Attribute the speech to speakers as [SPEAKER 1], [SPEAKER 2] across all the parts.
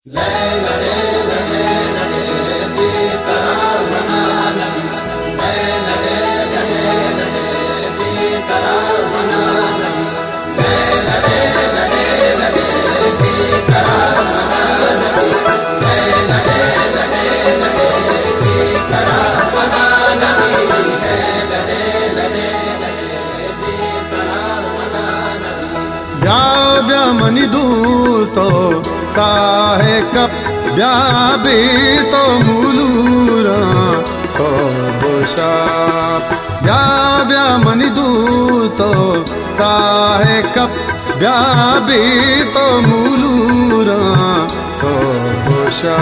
[SPEAKER 1] money दूतो साहे cup ब्याबी तो मुलूरा सोबोशा ब्या money दूतो साहे cup ब्याबी तो मुलूरा सोबोशा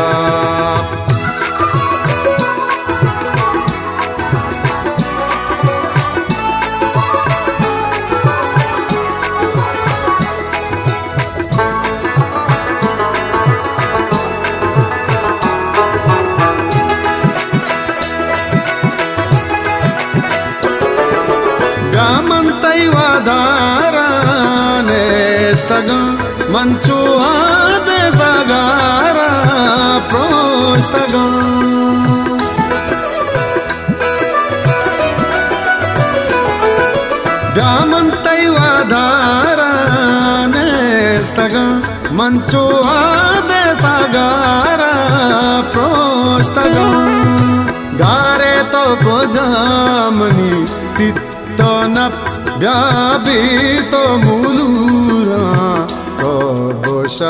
[SPEAKER 1] मंचो आदे जागारा प्रोस्तगा ब्यामन तैवाधारा नेस्तगा मंचो आदे जागारा प्रोस्तगा गारे तो गोजामनी सित्तो नप ब्याबी तो मुलूरा सोबोशा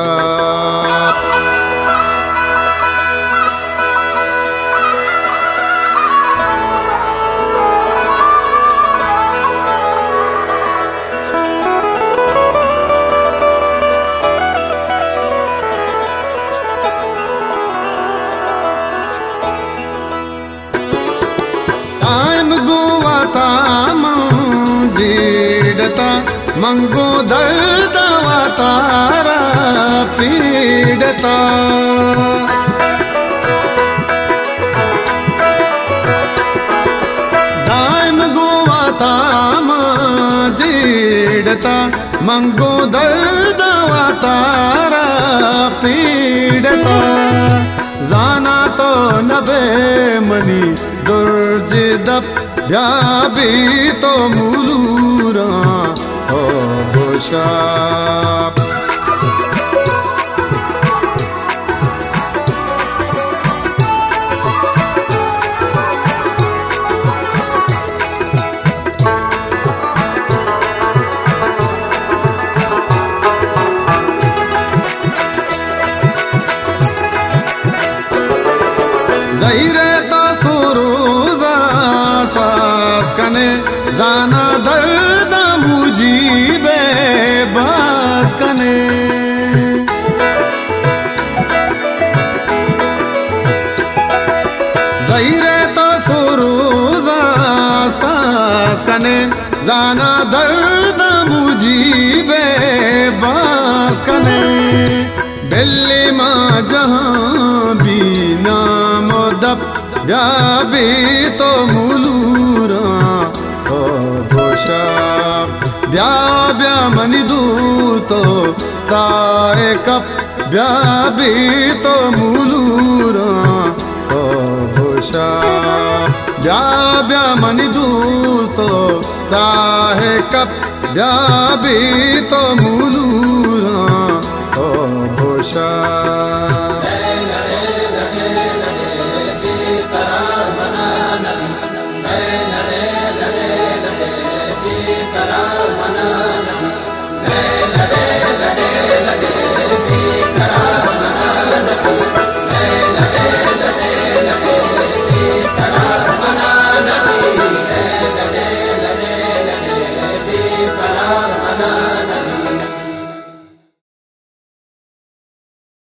[SPEAKER 1] टाइम गुवा तामा जीडता मंगो दर्द तारा पीड़ता दाइम गोवा तामा जीड़ता मंगो दर्द तारा पीड़ता जाना तो नबे मनी दुर्जिदप ब्याबी तो मुलूरा सोबोशा जहीरे तो सुरूजा सास कने जाना दर्द मुजीबे बास कने जहीरे तो सुरूजा सास कने जाना दर्द मुजीबे बास कने दिल्ली मां जहां भी नाम दप ब्याबी तो मुलूरा सोबोशा ब्या मनी दूतो साए कप ब्याबी तो मुलूरा सोबोशा ब्या मनी दूतो साए कप ब्याबी तो मुलूरा सोबोशा
[SPEAKER 2] तरह